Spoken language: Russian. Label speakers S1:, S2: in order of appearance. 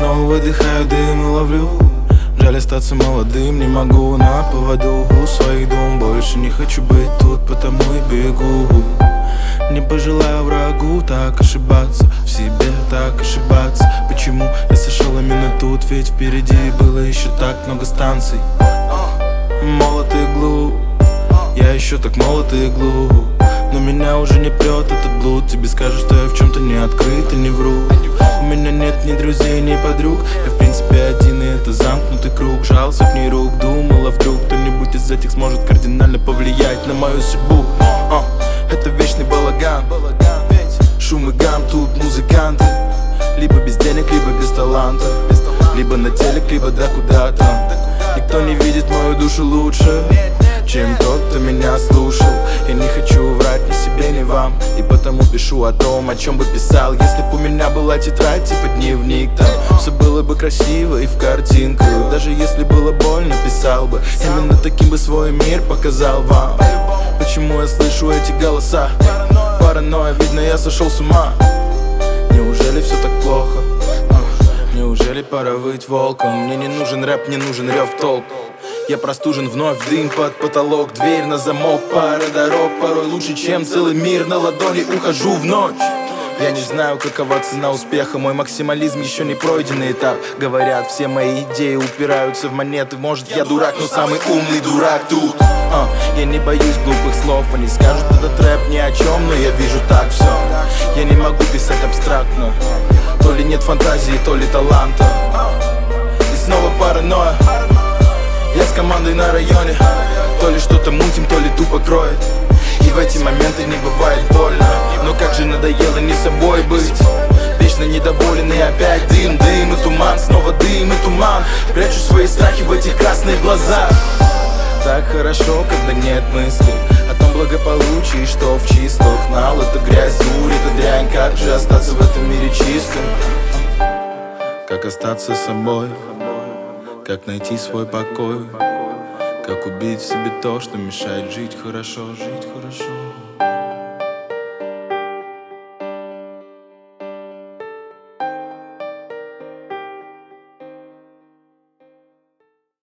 S1: снова выдыхаю дым и ловлю. Жаль остаться молодым, не могу на поводу у своих дум. Больше не хочу быть тут, потому и бегу. Не пожелаю врагу так ошибаться, в себе так ошибаться. Почему я сошел именно тут, ведь впереди было еще так много станций. Молод и глуп, я еще так молод и глуп, но меня уже не прет этот блуд. Тебе скажут, что я в чем-то не открыт и не вру. У меня нет ни друзей, ни подруг. Я в принципе один, и это замкнутый круг. Жал сотни рук, думал, а вдруг кто-нибудь из этих сможет кардинально повлиять на мою судьбу. Это вечный балаган, шум и гам, тут музыканты. Либо без денег, либо без таланта, либо на телек, либо да куда-то. Никто не видит мою душу лучше, чем тот, кто меня слушал. Я не хочу врать ни себе, ни вам, и потому пишу о том, о чем бы писал, если бы у меня была тетрадь, типа дневник. Там все было бы красиво и в картинку. Даже если было больно, писал бы. Именно таким бы свой мир показал вам. Почему я слышу эти голоса? Паранойя, видно, я сошел с ума. Неужели все так плохо? Неужели пора выть волком? Мне не нужен рэп, не нужен рев толк. Я простужен вновь, дым под потолок, дверь на замок, пара дорог. Порой лучше, чем целый мир на ладони, ухожу в ночь. Я не знаю, какова цена успеха, мой максимализм еще не пройденный этап. Говорят, все мои идеи упираются в монеты. Может, я дурак, но самый умный дурак тут. Я не боюсь глупых слов, они скажут, этот рэп ни о чем, но я вижу так все. Я не могу писать абстрактно, то ли нет фантазии, то ли таланта. И снова паранойя. Я с командой на районе, то ли что-то мутим, то ли тупо кроет. И в эти моменты не бывает больно, но как же надоело не собой быть. Вечно недоволен и опять дым, дым и туман, снова дым и туман. Прячу свои страхи в этих красных глазах. Так хорошо, когда нет мыслей о том благополучии, что в числах. Нал, это грязь, дурь, это дрянь. Как же остаться в этом мире чистым? Как остаться собой? Как найти свой покой? Как убить в себе то, что мешает жить хорошо, жить хорошо?